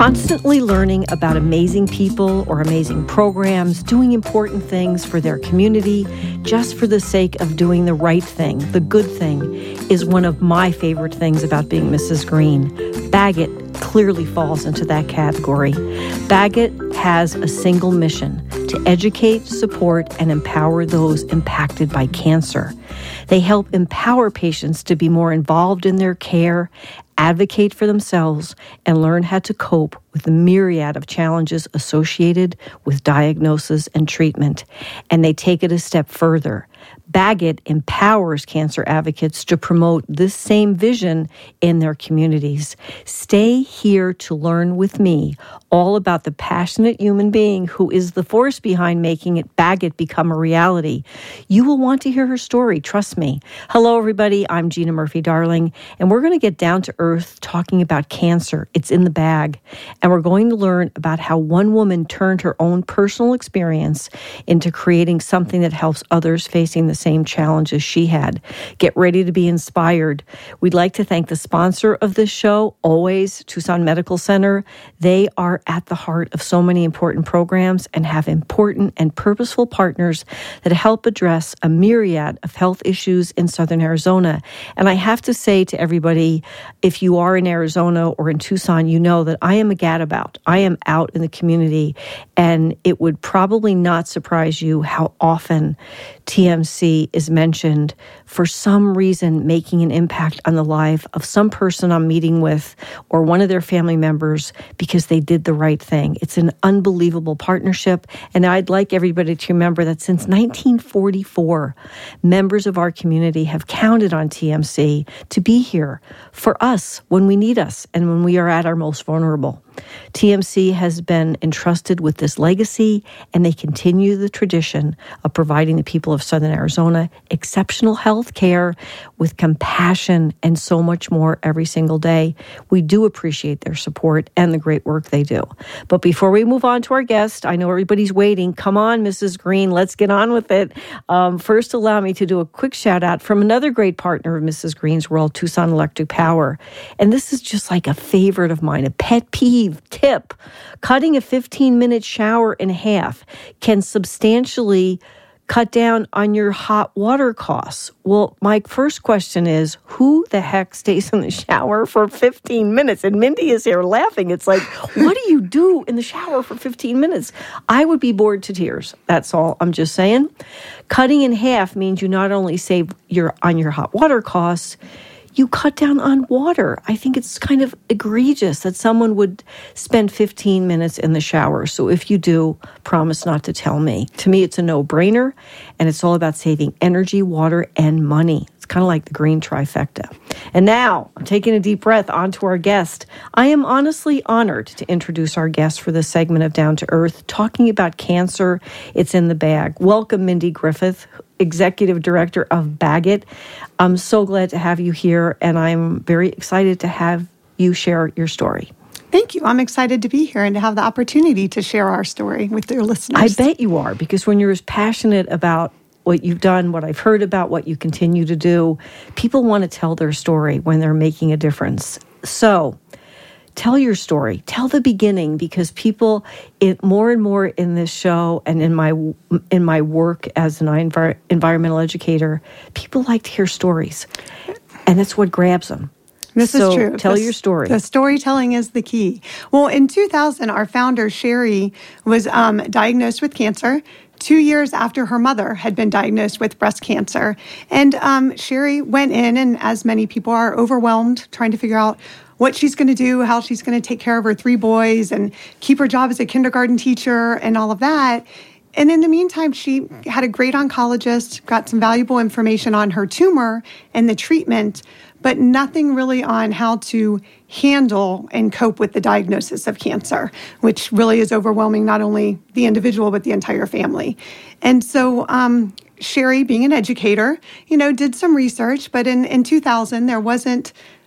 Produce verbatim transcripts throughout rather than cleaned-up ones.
Constantly learning about amazing people or amazing programs, doing important things for their community, just for the sake of doing the right thing, the good thing, is one of my favorite things about being Missus Green. Bagot clearly falls into that category. Bagot has a single mission: to educate, support, and empower those impacted by cancer. They help empower patients to be more involved in their care, advocate for themselves, and learn how to cope with the myriad of challenges associated with diagnosis and treatment. And they take it a step further. Bagot empowers cancer advocates to promote this same vision in their communities. Stay here to learn with me all about the passionate human being who is the force behind making it Bagot become a reality. You will want to hear her story, trust me. Hello, everybody. I'm Gina Murphy-Darling, and we're going to get down to earth talking about cancer. It's in the bag. And we're going to learn about how one woman turned her own personal experience into creating something that helps others facing the same challenges she had. Get ready to be inspired. We'd like to thank the sponsor of this show, always, Tucson Medical Center. They are at the heart of so many important programs and have important and purposeful partners that help address a myriad of health issues in Southern Arizona. And I have to say to everybody, if you are in Arizona or in Tucson, you know that I am a gadabout. I am out in the community, and it would probably not surprise you how often T M C is mentioned for some reason making an impact on the life of some person I'm meeting with or one of their family members because they did the right thing. It's an unbelievable partnership, and I'd like everybody to remember that since nineteen forty-four, members of our community have counted on T M C to be here for us when we need us and when we are at our most vulnerable. T M C has been entrusted with this legacy, and they continue the tradition of providing the people of Southern Arizona exceptional health care with compassion and so much more every single day. We do appreciate their support and the great work they do. But before we move on to our guest, I know everybody's waiting. Come on, Missus Green, let's get on with it. Um, first, allow me to do a quick shout out from another great partner of Missus Green's World, Tucson Electric Power. And this is just like a favorite of mine, a pet peeve tip. Cutting a fifteen-minute shower in half can substantially cut down on your hot water costs. Well, my first question is, who the heck stays in the shower for fifteen minutes? And Mindy is here laughing. It's like, what do you do in the shower for fifteen minutes? I would be bored to tears. That's all. I'm just saying. Cutting in half means you not only save your on your hot water costs, you cut down on water. I think it's kind of egregious that someone would spend fifteen minutes in the shower. So if you do, promise not to tell me. To me, it's a no-brainer, and it's all about saving energy, water, and money. It's kind of like the green trifecta. And now, I'm taking a deep breath, on to our guest. I am honestly honored to introduce our guest for this segment of Down to Earth, talking about cancer. It's in the bag. Welcome, Mindy Griffith, Executive Director of Bagot. I'm so glad to have you here, and I'm very excited to have you share your story. Thank you. I'm excited to be here and to have the opportunity to share our story with your listeners. I bet you are, because when you're as passionate about what you've done, what I've heard about, what you continue to do, people want to tell their story when they're making a difference. So, tell your story. Tell the beginning, because people, it, more and more in this show and in my in my work as an envir- environmental educator, people like to hear stories, and that's what grabs them. This so is true. Tell the, your story. The storytelling is the key. Well, in two thousand, our founder, Sherry, was um, diagnosed with cancer two years after her mother had been diagnosed with breast cancer. And um, Sherry went in, and as many people are, overwhelmed, trying to figure out what she's going to do, how she's going to take care of her three boys and keep her job as a kindergarten teacher and all of that. And in the meantime, she had a great oncologist, got some valuable information on her tumor and the treatment, but nothing really on how to handle and cope with the diagnosis of cancer, which really is overwhelming not only the individual, but the entire family. And so um, Sherry, being an educator, you know, did some research, but in, in two thousand, there wasn't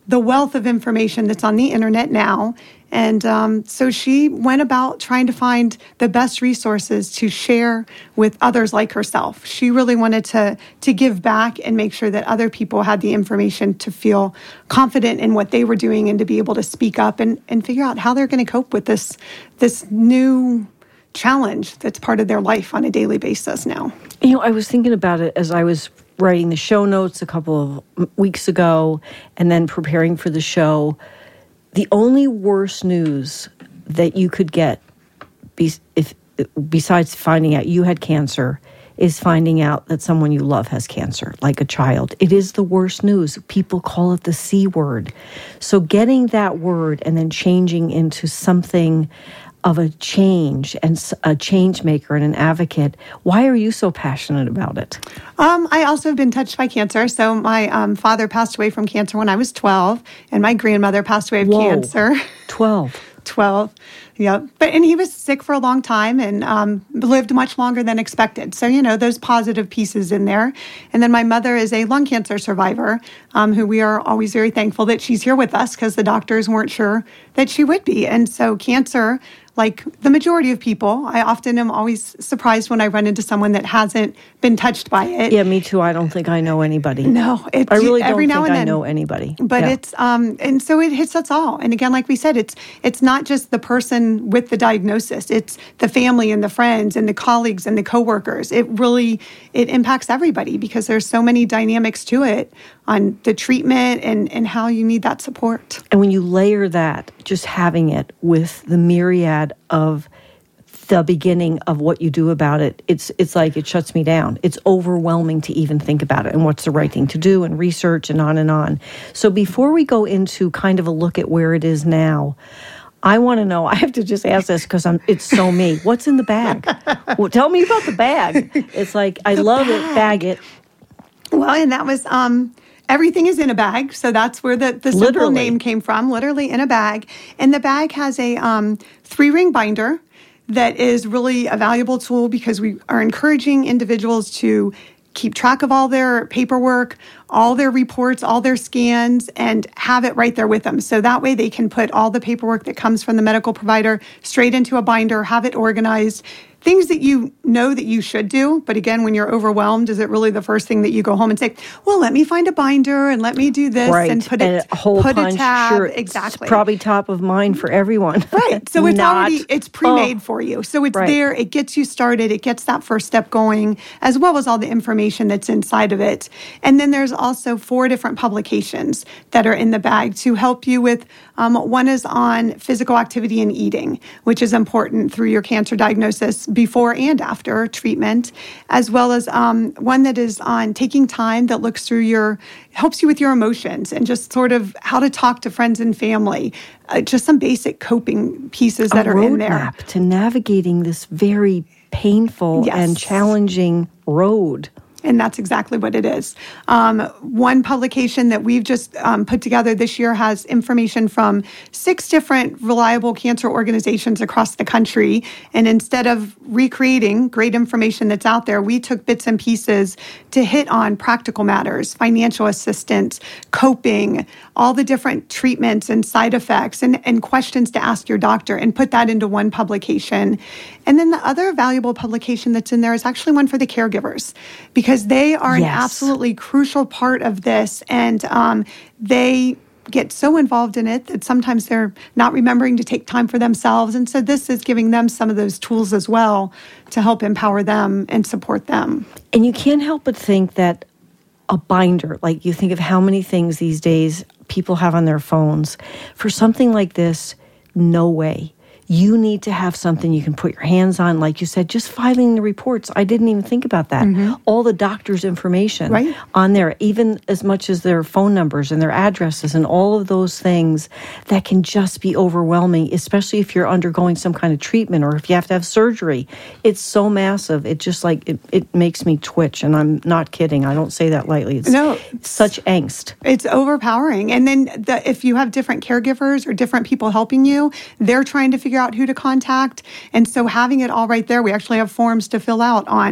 the wealth of information that's on the internet now. And um, so she went about trying to find the best resources to share with others like herself. She really wanted to, to give back and make sure that other people had the information to feel confident in what they were doing and to be able to speak up and, and figure out how they're going to cope with this, this new challenge that's part of their life on a daily basis now. You know, I was thinking about it as I was writing the show notes a couple of weeks ago and then preparing for the show. The only worse news that you could get, be, if besides finding out you had cancer, is finding out that someone you love has cancer, like a child. It is the worst news. People call it the C word. So getting that word and then changing into something of a change and a change maker and an advocate. Why are you so passionate about it? Um, I also have been touched by cancer. So my um, father passed away from cancer when I was twelve, and my grandmother passed away of Whoa. cancer. twelve. twelve. Yep. But, and he was sick for a long time and um, lived much longer than expected. So, you know, those positive pieces in there. And then my mother is a lung cancer survivor, um, who we are always very thankful that she's here with us because the doctors weren't sure that she would be. And so cancer, like the majority of people, I often am always surprised when I run into someone that hasn't been touched by it. Yeah, me too. I don't think I know anybody. No. It's, I really don't every think now and I then, know anybody. But yeah. it's, um, and so it hits us all. And again, like we said, it's it's not just the person with the diagnosis. It's the family and the friends and the colleagues and the coworkers. It really, it impacts everybody because there's so many dynamics to it on the treatment and, and how you need that support. And when you layer that, just having it with the myriad of the beginning of what you do about it, it's it's like it shuts me down. It's overwhelming to even think about it and what's the right thing to do and research and on and on. So before we go into kind of a look at where it is now, I want to know, I have to just ask this because I'm it's so me. What's in the bag? Well, tell me about the bag. It's like, I the love bag. it, bag it. Well, and that was, um, everything is in a bag. So that's where the, the simple Literally. name came from, literally in a bag. And the bag has a um, three-ring binder that is really a valuable tool because we are encouraging individuals to keep track of all their paperwork, all their reports, all their scans, and have it right there with them. So that way they can put all the paperwork that comes from the medical provider straight into a binder, have it organized. Things that you know that you should do, but again, when you're overwhelmed, is it really the first thing that you go home and say, well, let me find a binder and let me do this right. and put and it, a hole put punch, a tab. Sure, exactly. It's probably top of mind for everyone. Right. So it's Not, already, it's pre-made oh, for you. So it's right. there, it gets you started, it gets that first step going, as well as all the information that's inside of it. And then there's also four different publications that are in the bag to help you with, um, one is on physical activity and eating, which is important through your cancer diagnosis before and after. after treatment, as well as um, one that is on taking time that looks through your, helps you with your emotions and just sort of how to talk to friends and family, uh, just some basic coping pieces that a are in there. roadmap to navigating this very painful Yes. and challenging road. And that's exactly what it is. Um, one publication that we've just um, put together this year has information from six different reliable cancer organizations across the country. And instead of recreating great information that's out there, we took bits and pieces to hit on practical matters, financial assistance, coping, all the different treatments and side effects and, and questions to ask your doctor, and put that into one publication. And then the other valuable publication that's in there is actually one for the caregivers, because they are Yes. an absolutely crucial part of this, and um, they get so involved in it that sometimes they're not remembering to take time for themselves. And so this is giving them some of those tools as well to help empower them and support them. And you can't help but think that a binder, like you think of how many things these days people have on their phones. For something like this, no way. You need to have something you can put your hands on. Like you said, just filing the reports. I didn't even think about that. Mm-hmm. All the doctor's information right. on there, even as much as their phone numbers and their addresses and all of those things that can just be overwhelming, especially if you're undergoing some kind of treatment or if you have to have surgery. It's so massive. It just like, it, it makes me twitch. And I'm not kidding. I don't say that lightly. It's no, such angst. It's overpowering. And then the, if you have different caregivers or different people helping you, they're trying to figure out who to contact. And so having it all right there, we actually have forms to fill out on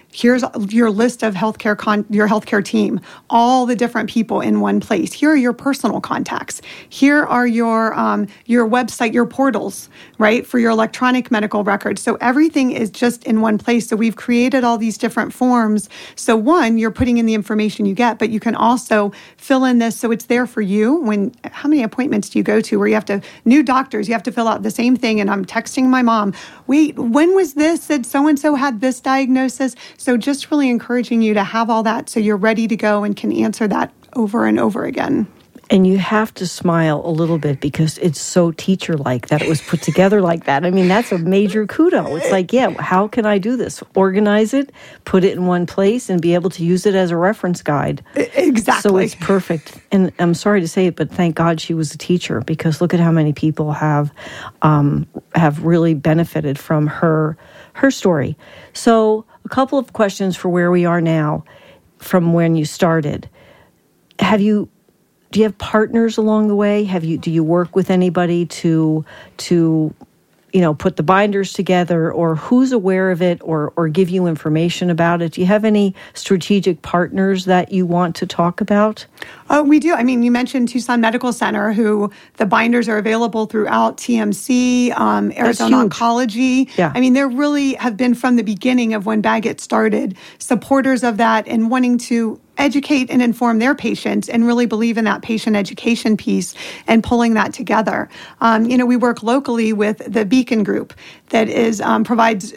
Here's your list of healthcare con- your healthcare team, all the different people in one place. Here are your personal contacts. Here are your um, your website, your portals, right, for your electronic medical records. So everything is just in one place. So we've created all these different forms. So one, you're putting in the information you get, but you can also fill in this so it's there for you. When how many appointments do you go to where you have to new doctors? You have to fill out the same thing, and I'm texting my mom. Wait, when was this? Said so and so had this diagnosis. So just really encouraging you to have all that so you're ready to go and can answer that over and over again. And you have to smile a little bit because it's so teacher-like that it was put together like that. I mean, that's a major kudo. It's like, yeah, how can I do this? Organize it, put it in one place, and be able to use it as a reference guide. Exactly. So it's perfect. And I'm sorry to say it, but thank God she was a teacher, because look at how many people have um, have really benefited from her her story. So a couple of questions for where we are now from when you started. Have you, do you have partners along the way? Have you, do you work with anybody to, to, you know, put the binders together, or who's aware of it, or, or give you information about it? Do you have any strategic partners that you want to talk about? Oh, we do. I mean, you mentioned Tucson Medical Center, who the binders are available throughout T M C, um, Arizona Oncology. Yeah. I mean, they really have been from the beginning of when Bagot started, supporters of that and wanting to educate and inform their patients and really believe in that patient education piece and pulling that together. Um, you know, we work locally with the Beacon Group that is um, provides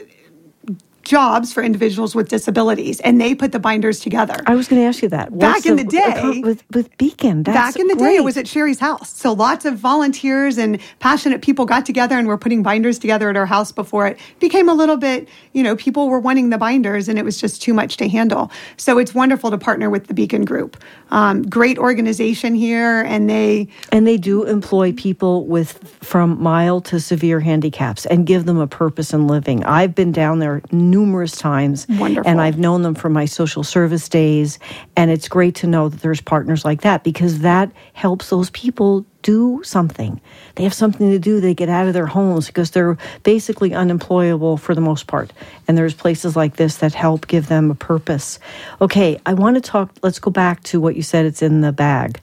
jobs for individuals with disabilities, and they put the binders together. I was going to ask you that. Back What's in the, the day, with, with Beacon, that's back in the great. day, it was at Sherry's house. So lots of volunteers and passionate people got together and were putting binders together at our house before it became a little bit, you know, people were wanting the binders and it was just too much to handle. So it's wonderful to partner with the Beacon Group. Um, great organization here, and they... And they do employ people with from mild to severe handicaps and give them a purpose in living. I've been down there numerous times. Wonderful. And I've known them from my social service days. And it's great to know that there's partners like that, because that helps those people do something. They have something to do. They get out of their homes because they're basically unemployable for the most part. And there's places like this that help give them a purpose. Okay, I want to talk, let's go back to what you said, it's in the bag.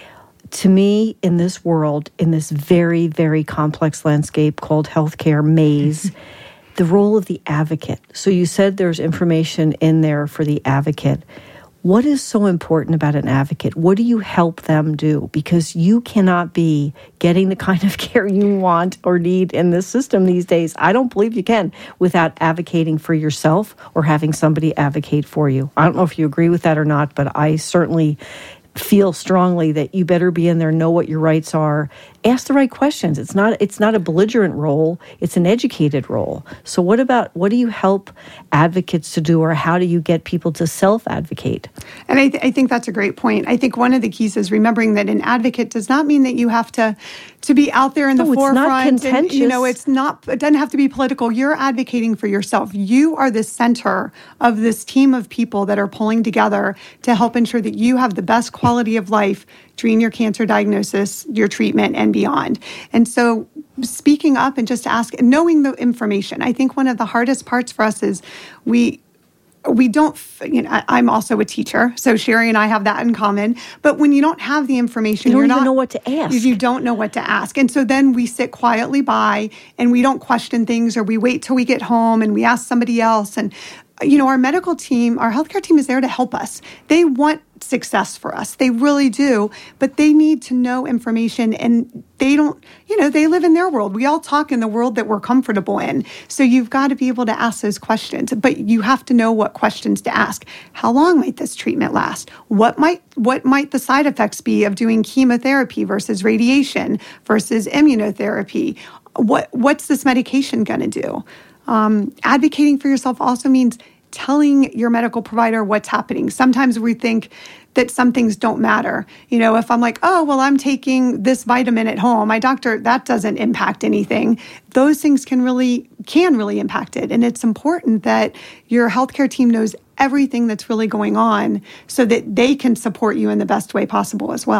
To me, in this world, in this very, very complex landscape called healthcare maze, the role of the advocate. So you said there's information in there for the advocate. What is so important about an advocate? What do you help them do? Because you cannot be getting the kind of care you want or need in this system these days. I don't believe you can without advocating for yourself or having somebody advocate for you. I don't know if you agree with that or not, but I certainly feel strongly that you better be in there, know what your rights are, ask the right questions. It's not it's not a belligerent role, it's an educated role. So what about, what do you help advocates to do, or how do you get people to self-advocate? And I, th- I think that's a great point. I think one of the keys is remembering that an advocate does not mean that you have to to be out there in the no, forefront. It's not contentious. And, you know, it's not, it doesn't have to be political. You're advocating for yourself. You are the center of this team of people that are pulling together to help ensure that you have the best quality of life during your cancer diagnosis, your treatment, and beyond. And so speaking up and just ask, knowing the information. I think one of the hardest parts for us is we we don't, you know, I'm also a teacher, so Sherry and I have that in common. But when you don't have the information, you don't you're even not, know what to ask. You don't know what to ask. And so then we sit quietly by and we don't question things, or we wait till we get home and we ask somebody else. And, you know, our medical team, our healthcare team is there to help us. They want success for us. They really do. But they need to know information, and they don't, you know, they live in their world. We all talk in the world that we're comfortable in. So you've got to be able to ask those questions, but you have to know what questions to ask. How long might this treatment last? What might, what might the side effects be of doing chemotherapy versus radiation versus immunotherapy? What, what's this medication going to do? Um, advocating for yourself also means telling your medical provider what's happening. Sometimes we think that some things don't matter. You know, if I'm like, oh, well, I'm taking this vitamin at home, my doctor, that doesn't impact anything. Those things can really, can really impact it. And it's important that your healthcare team knows everything that's really going on so that they can support you in the best way possible as well.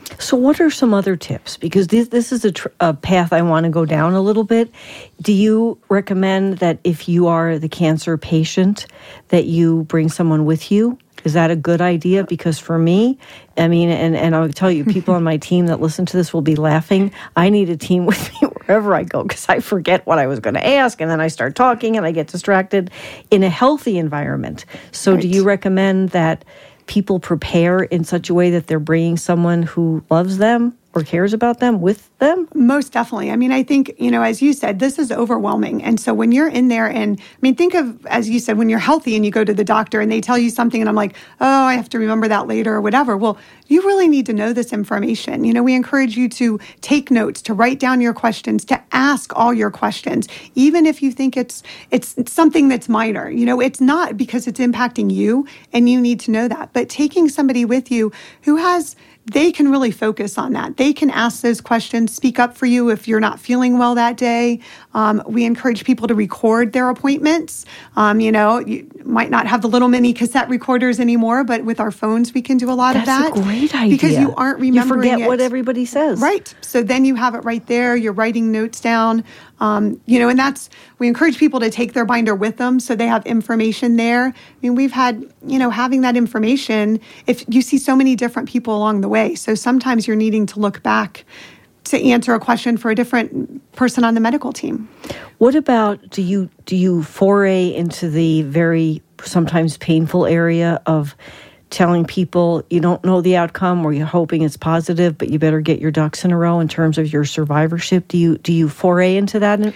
So what are some other tips? Because this, this is a, tr- a path I want to go down a little bit. Do you recommend that if you are the cancer patient, that you bring someone with you? Is that a good idea? Because for me, I mean, and, and I'll tell you, people on my team that listen to this will be laughing. I need a team with me wherever I go because I forget what I was going to ask, and then I start talking and I get distracted in a healthy environment. So right. Do you recommend that people prepare in such a way that they're bringing someone who loves them or cares about them with them? Most definitely. I mean, I think, you know, as you said, this is overwhelming. And so when you're in there and, I mean, think of, as you said, when you're healthy and you go to the doctor and they tell you something and I'm like, oh, I have to remember that later or whatever. Well, you really need to know this information. You know, we encourage you to take notes, to write down your questions, to ask all your questions, even if you think it's, it's, it's something that's minor. You know, it's not because it's impacting you and you need to know that. But taking somebody with you who has, they can really focus on that. They can ask those questions, speak up for you if you're not feeling well that day. Um, we encourage people to record their appointments. Um, you know, you might not have the little mini cassette recorders anymore, but with our phones, we can do a lot That's of that. That's a great idea. Because you aren't remembering You forget it. what everybody says. Right. So then you have it right there. You're writing notes down. Um, you know, and that's, we encourage people to take their binder with them so they have information there. I mean, we've had, you know, having that information, if you see so many different people along the way. So sometimes you're needing to look back to answer a question for a different person on the medical team. What about, do you, do you foray into the very sometimes painful area of telling people you don't know the outcome or you're hoping it's positive, but you better get your ducks in a row in terms of your survivorship? Do you do you foray into that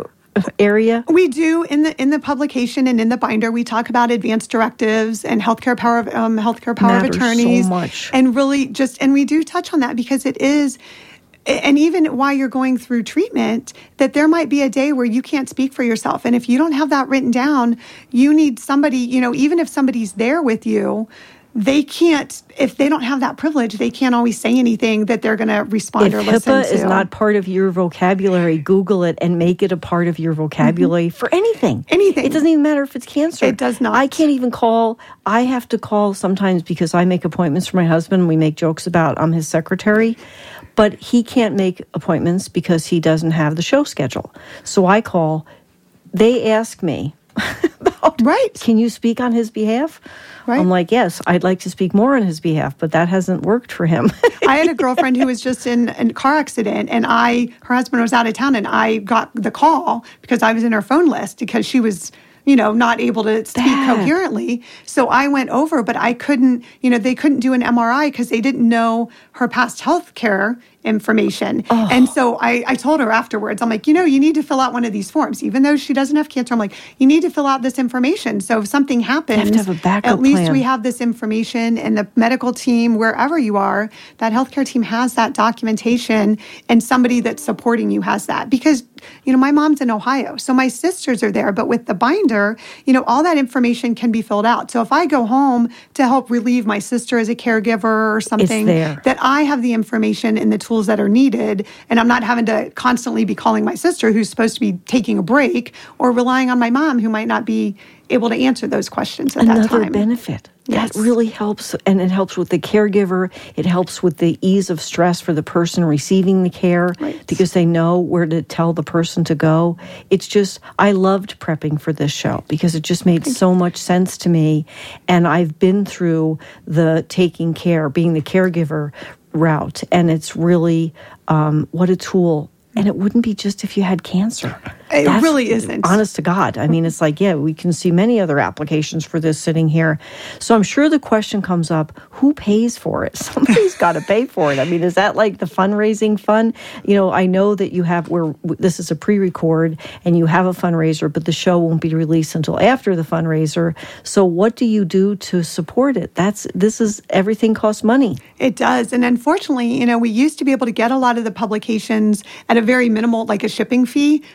area? We do in the in the publication and in the binder. We talk about advanced directives and healthcare power of um, healthcare power Matters of attorneys, so much. And really just and we do touch on that because it is. And even while you're going through treatment, that there might be a day where you can't speak for yourself. And if you don't have that written down, you need somebody, you know, even if somebody's there with you, they can't, if they don't have that privilege, they can't always say anything that they're going to respond if or listen HIPAA to. Is not part of your vocabulary, Google it and make it a part of your vocabulary mm-hmm. for anything. Anything. It doesn't even matter if it's cancer. It does not. I can't even call, I have to call sometimes because I make appointments for my husband. We make jokes about I'm his secretary. But he can't make appointments because he doesn't have the show schedule. So I call, they ask me about, right. Can you speak on his behalf? Right. I'm like, yes, I'd like to speak more on his behalf, but that hasn't worked for him. I had a girlfriend who was just in a car accident, and I, her husband was out of town, and I got the call because I was in her phone list because she was, you know, not able to speak that. coherently. So I went over, but I couldn't, you know, they couldn't do an M R I because they didn't know her past health care information. Oh. And so I, I told her afterwards, I'm like, you know, you need to fill out one of these forms. Even though she doesn't have cancer, I'm like, you need to fill out this information. So if something happens, you have to have a backup at least plan. we have this information, and the medical team, wherever you are, that healthcare team has that documentation, and somebody that's supporting you has that. Because, you know, my mom's in Ohio, so my sisters are there, but with the binder, you know, all that information can be filled out. So if I go home to help relieve my sister as a caregiver or something, that I have the information and the tools that are needed, and I'm not having to constantly be calling my sister who's supposed to be taking a break or relying on my mom who might not be able to answer those questions at Another that time. Another benefit. Yes. That really helps, and it helps with the caregiver. It helps with the ease of stress for the person receiving the care right. because they know where to tell the person to go. It's just, I loved prepping for this show because it just made so much sense to me, and I've been through the taking care, being the caregiver route, and it's really um, what a tool. And it wouldn't be just if you had cancer. It That's, really isn't. Honest to God. I mean, it's like, yeah, we can see many other applications for this sitting here. So I'm sure the question comes up, who pays for it? Somebody's got to pay for it. I mean, is that like the fundraising fund? You know, I know that you have, where this is a pre-record and you have a fundraiser, but the show won't be released until after the fundraiser. So what do you do to support it? That's, this is, everything costs money. It does. And unfortunately, you know, we used to be able to get a lot of the publications at a very minimal, like a shipping fee from the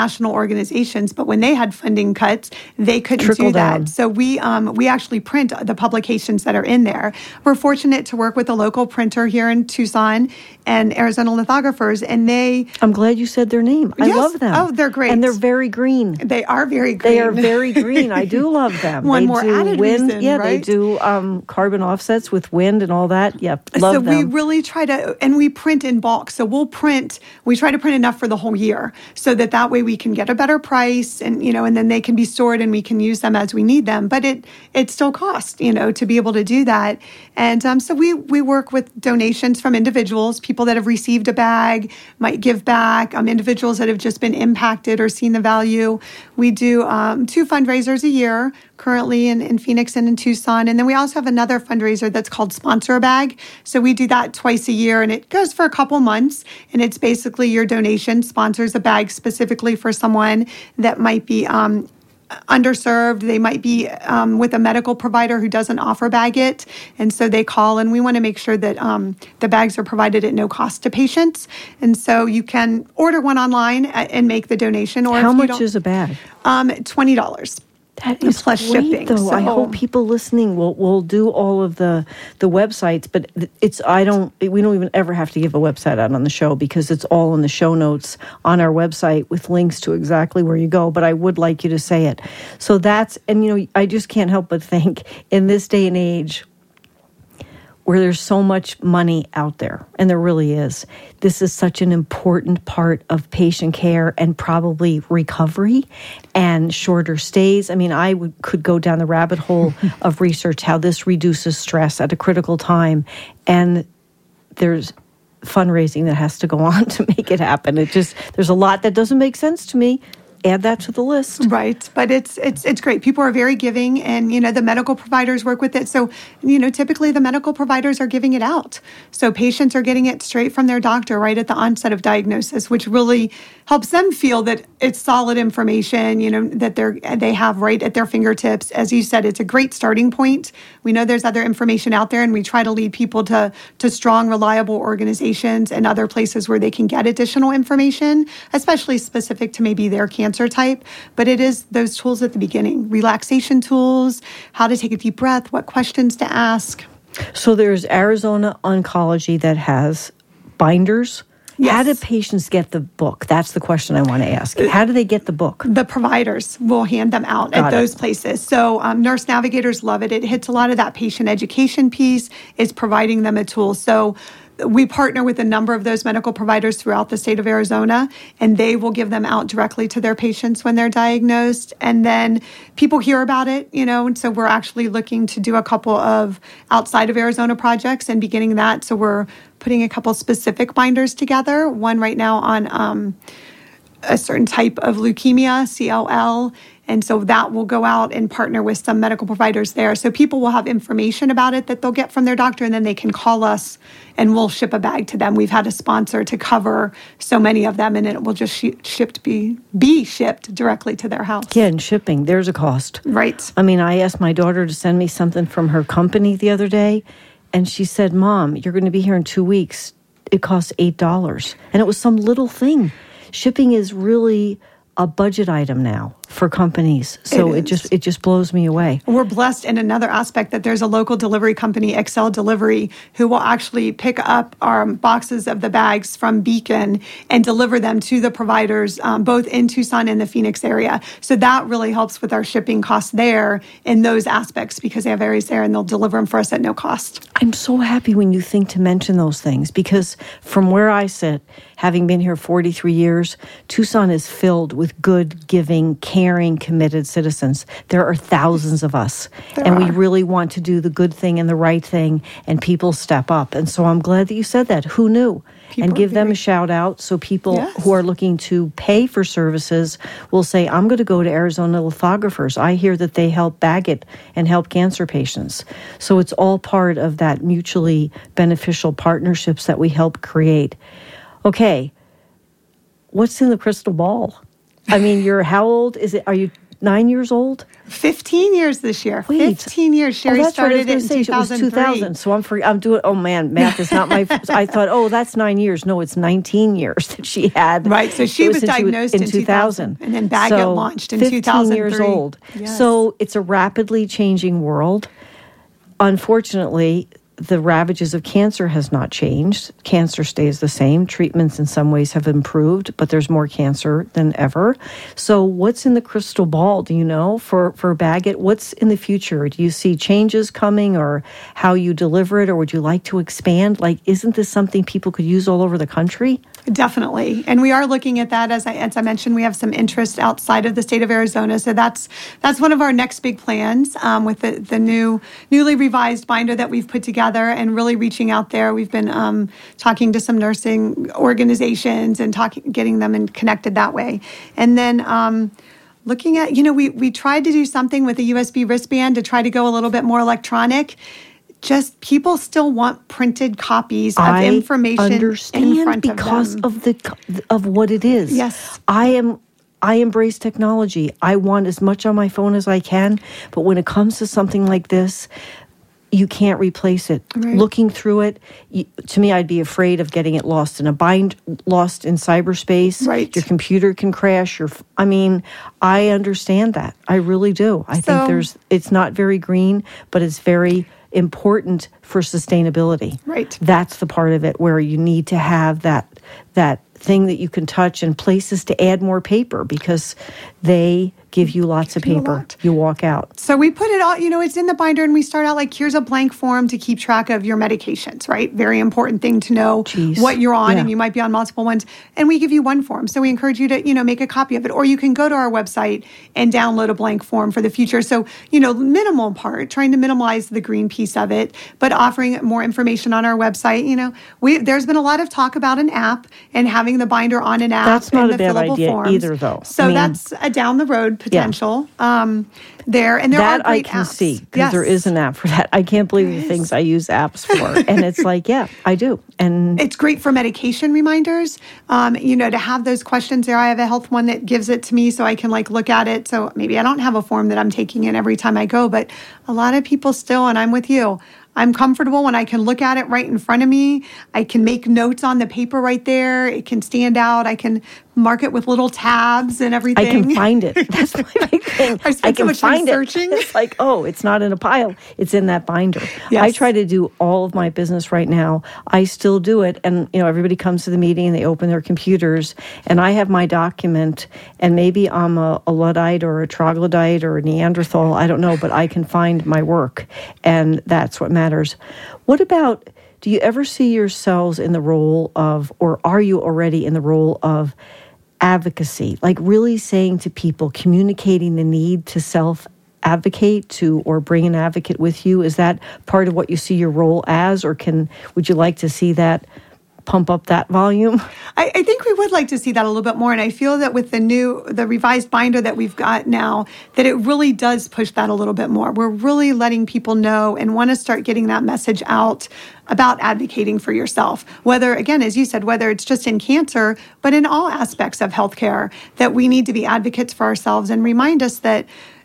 national organizations, but when they had funding cuts, they couldn't Trickle do that. down. So we um, we actually print the publications that are in there. We're fortunate to work with a local printer here in Tucson and Arizona Lithographers, and they... I'm glad you said their name. I Yes. love them. Oh, they're great. And they're very green. They are very green. They are very green. I do love them. One they more do added wind, reason, yeah, right? they do um, carbon offsets with wind and all that. Yeah, love so them. we really try to, and we print in bulk. So we'll print, we try to print enough for the whole year so that that way we can get a better price and, you know, and then they can be stored and we can use them as we need them. But it, it still costs, you know, to be able to do that. And um, so we, we work with donations from individuals, people that have received a bag, might give back, um, individuals that have just been impacted or seen the value. We do um, two fundraisers a year currently in, in Phoenix and in Tucson. And then we also have another fundraiser that's called Sponsor a Bag. So we do that twice a year and it goes for a couple months. And it's basically your donation sponsors a bag specifically for someone that might be um, underserved. They might be um, with a medical provider who doesn't offer Bagot. And so they call and we want to make sure that um, the bags are provided at no cost to patients. And so you can order one online and make the donation. Or How if you much don't, is a bag? Um, twenty dollars. That is plus great, shipping. though. So- I hope people listening will will do all of the the websites, but it's I don't we don't even ever have to give a website out on the show because it's all in the show notes on our website with links to exactly where you go. But I would like you to say it. So that's and you know I just can't help but think in this day and age where there's so much money out there, and there really is, this is such an important part of patient care and probably recovery and shorter stays. I mean, I would, could go down the rabbit hole of research how this reduces stress at a critical time, and there's fundraising that has to go on to make it happen. It just, there's a lot that doesn't make sense to me. Add that to the list. Right. But it's it's it's great. People are very giving and, you know, the medical providers work with it. So, you know, typically the medical providers are giving it out. So patients are getting it straight from their doctor right at the onset of diagnosis, which really helps them feel that it's solid information, you know, that they're they have right at their fingertips. As you said, it's a great starting point. We know there's other information out there and we try to lead people to to strong, reliable organizations and other places where they can get additional information, especially specific to maybe their cancer type, but it is those tools at the beginning, relaxation tools, how to take a deep breath, what questions to ask. So there's Arizona Oncology that has binders. Yes. How do patients get the book? That's the question I want to ask. How do they get the book? The providers will hand them out Got at it. those places. So um, nurse navigators love it. It hits a lot of that patient education piece. It's providing them a tool. So we partner with a number of those medical providers throughout the state of Arizona, and they will give them out directly to their patients when they're diagnosed. And then people hear about it, you know, and so we're actually looking to do a couple of outside of Arizona projects and beginning that. So we're putting a couple specific binders together, one right now on um, a certain type of leukemia, C L L. And so that will go out and partner with some medical providers there. So people will have information about it that they'll get from their doctor, and then they can call us and we'll ship a bag to them. We've had a sponsor to cover so many of them, and it will just sh- shipped be be shipped directly to their house. Yeah, and shipping, there's a cost. Right. I mean, I asked my daughter to send me something from her company the other day, and she said, Mom, you're going to be here in two weeks. It costs eight dollars. And it was some little thing. Shipping is really a budget item now for companies. So It it, is. just it just blows me away. We're blessed in another aspect that there's a local delivery company, Excel Delivery, who will actually pick up our boxes of the bags from Beacon and deliver them to the providers, um, both in Tucson and the Phoenix area. So that really helps with our shipping costs there in those aspects because they have areas there and they'll deliver them for us at no cost. I'm so happy when you think to mention those things because from where I sit, having been here forty-three years, Tucson is filled with good, giving, caring, committed citizens. There are thousands of us, There and we are. really want to do the good thing and the right thing, and people step up. And so I'm glad that you said that. Who knew? People and are give them very- a shout out so people Yes. who are looking to pay for services will say, I'm going to go to Arizona Lithographers. I hear that they help Bagot and help cancer patients. So it's all part of that mutually beneficial partnerships that we help create. Okay, what's in the crystal ball? I mean, you're how old is it? Are you nine years old? fifteen years this year. Wait. fifteen years. Sherry oh, that's started right. I was it gonna in say, it was two two thousand three. thousand. So I'm for, I'm doing. Oh man, math is not my. I thought, oh, that's nine years. No, it's nineteen years that she had. Right. So she It was since she diagnosed in two thousand, and then Bagot so launched in fifteen two thousand three. years old. Yes. So it's a rapidly changing world. Unfortunately, the ravages of cancer has not changed. Cancer stays the same. Treatments in some ways have improved, but there's more cancer than ever. So what's in the crystal ball, do you know, for, for Bagot? What's in the future? Do you see changes coming, or how you deliver it, or would you like to expand? Like, isn't this something people could use all over the country? Definitely. And we are looking at that. As I, as I mentioned, we have some interest outside of the state of Arizona. So that's that's one of our next big plans um, with the, the new newly revised binder that we've put together, and really reaching out there. We've been um, talking to some nursing organizations and talking, getting them and connected that way. And then um, looking at, you know, we, we tried to do something with a U S B wristband to try to go a little bit more electronic. Just people still want printed copies of I information understand in front because of them. of the of what it is. Yes. I am I embrace technology. I want as much on my phone as I can, but when it comes to something like this, you can't replace it. Right. Looking through it, you, to me, I'd be afraid of getting it lost in a bind, lost in cyberspace. Right. Your computer can crash. Your, I mean, I understand that. I really do. I So- think there's. It's not very green, but it's very important for sustainability. Right. That's the part of it where you need to have that that thing that you can touch, and places to add more paper, because they give you lots of Give you a paper. lot. You walk out. So we put it all, you know, it's in the binder, and we start out like, here's a blank form to keep track of your medications, right? Very important thing to know Jeez. what you're on, Yeah. and you might be on multiple ones. And we give you one form. So we encourage you to, you know, make a copy of it, or you can go to our website and download a blank form for the future. So, you know, minimal part, trying to minimize the green piece of it, but offering more information on our website. You know, we there's been a lot of talk about an app and having the binder on an app. That's not and a the bad fillable idea forms. either, though. So I mean- that's a down the road potential um, there. And there That are great I can apps. see, because Yes. there is an app for that. I can't believe the things I use apps for. And it's like, yeah, I do. And It's great for medication reminders, um, you know, to have those questions there. I have a health one that gives it to me so I can like look at it. So maybe I don't have a form that I'm taking in every time I go, but a lot of people still, and I'm with you, I'm comfortable when I can look at it right in front of me. I can make notes on the paper right there. It can stand out. I can mark it with little tabs and everything. I can find it. That's my big thing. I spent so can much time find it. searching. It's like, oh, it's not in a pile. It's in that binder. Yes. I try to do all of my business right now. I still do it. And, you know, everybody comes to the meeting and they open their computers, and I have my document, and maybe I'm a, a Luddite or a troglodyte or a Neanderthal. I don't know, but I can find my work, and that's what matters. What about, do you ever see yourselves in the role of, or are you already in the role of advocacy, like really saying to people, communicating the need to self-advocate to, or bring an advocate with you? Is that part of what you see your role as, or can, would you like to see that pump up that volume? I, I think we would like to see that a little bit more. And I feel that with the new, the revised binder that we've got now, that it really does push that a little bit more. We're really letting people know and want to start getting that message out about advocating for yourself. Whether, again, as you said, whether it's just in cancer, but in all aspects of healthcare, that we need to be advocates for ourselves and remind us that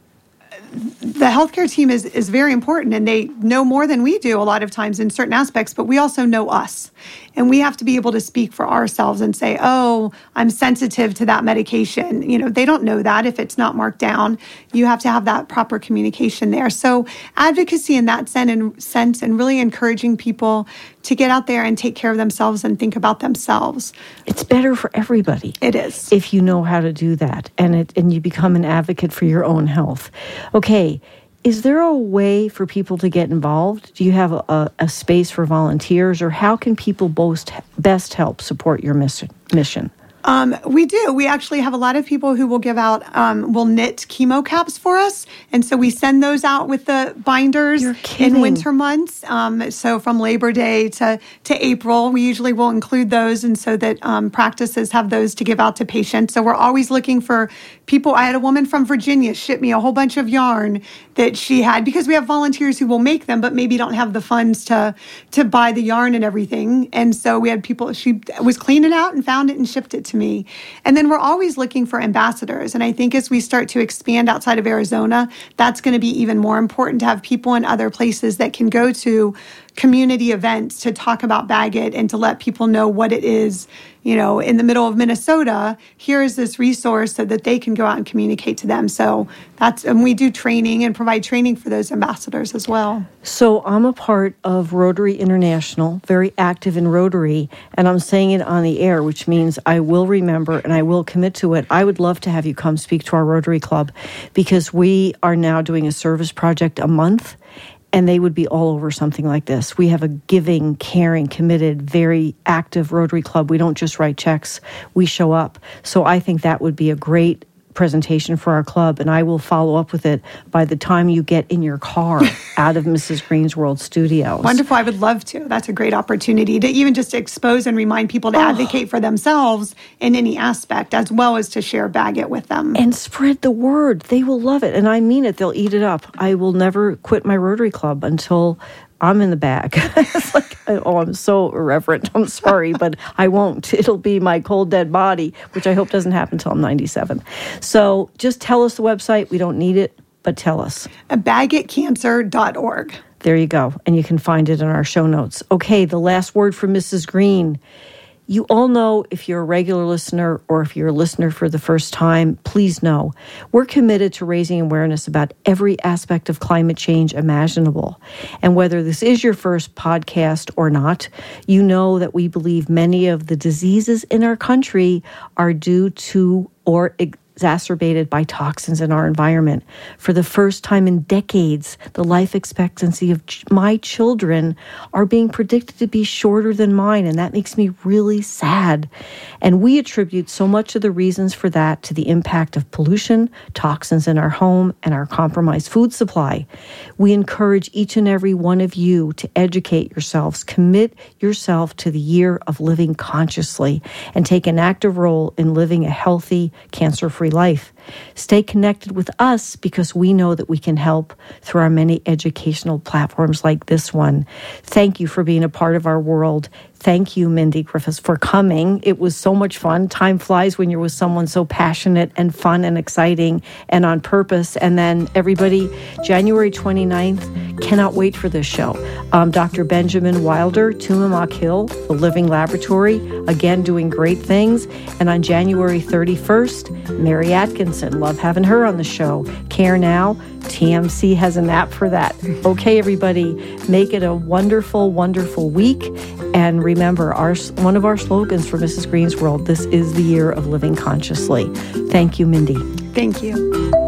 the healthcare team is, is very important, and they know more than we do a lot of times in certain aspects, but we also know us. And we have to be able to speak for ourselves and say, oh, I'm sensitive to that medication. You know, they don't know that if it's not marked down. You have to have that proper communication there. So advocacy in that sense, and really encouraging people to get out there and take care of themselves and think about themselves. It's better for everybody. It is. If you know how to do that, and it and you become an advocate for your own health. Okay, is there a way for people to get involved? Do you have a, a space for volunteers, or how can people both, best help support your mission? mission? Um, we do. We actually have a lot of people who will give out, um, will knit chemo caps for us. And so we send those out with the binders You're kidding. in winter months. Um, so from Labor Day to, to April, we usually will include those, and so that um, practices have those to give out to patients. So we're always looking for people. I had a woman from Virginia ship me a whole bunch of yarn that she had, because we have volunteers who will make them, but maybe don't have the funds to, to buy the yarn and everything. And so we had people, she was cleaning out and found it and shipped it to to me. And then we're always looking for ambassadors. And I think as we start to expand outside of Arizona, that's going to be even more important to have people in other places that can go to community events to talk about Bagot and to let people know what it is. You know, in the middle of Minnesota, here is this resource so that they can go out and communicate to them. So that's, and we do training and provide training for those ambassadors as well. So I'm a part of Rotary International, very active in Rotary, and I'm saying it on the air, which means I will remember and I will commit to it. I would love to have you come speak to our Rotary Club, because we are now doing a service project a month, and they would be all over something like this. We have a giving, caring, committed, very active Rotary Club. We don't just write checks. We show up. So I think that would be a great presentation for our club, and I will follow up with it by the time you get in your car out of Missus Green's World Studios. Wonderful. I would love to. That's a great opportunity to even just expose and remind people to oh. advocate for themselves in any aspect, as well as to share Bagot with them. And spread the word. They will love it. And I mean it. They'll eat it up. I will never quit my Rotary Club until I'm in the bag. It's like, oh, I'm so irreverent. I'm sorry, but I won't. It'll be my cold, dead body, which I hope doesn't happen until I'm ninety-seven. So just tell us the website. We don't need it, but tell us. bagot cancer dot org. There you go. And you can find it in our show notes. Okay, the last word from Missus Green. You all know, if you're a regular listener or if you're a listener for the first time, please know we're committed to raising awareness about every aspect of climate change imaginable. And whether this is your first podcast or not, you know that we believe many of the diseases in our country are due to or exacerbated by toxins in our environment. For the first time in decades, the life expectancy of ch- my children are being predicted to be shorter than mine, and that makes me really sad. And we attribute so much of the reasons for that to the impact of pollution, toxins in our home, and our compromised food supply. We encourage each and every one of you to educate yourselves, commit yourself to the year of living consciously, and take an active role in living a healthy, cancer-free life. Stay connected with us, because we know that we can help through our many educational platforms like this one. Thank you for being a part of our world. Thank you, Mindy Griffiths, for coming. It was so much fun. Time flies when you're with someone so passionate and fun and exciting and on purpose. And then everybody, January twenty-ninth, cannot wait for this show. Um, Doctor Benjamin Wilder, Tumamook Hill, the Living Laboratory, again doing great things. And on January thirty-first, Mary Atkinson, love having her on the show. Care Now, T M C has an app for that. Okay, everybody, make it a wonderful, wonderful week. And remember, our one of our slogans for Missus Green's World, this is the year of living consciously. Thank you, Mindy. Thank you.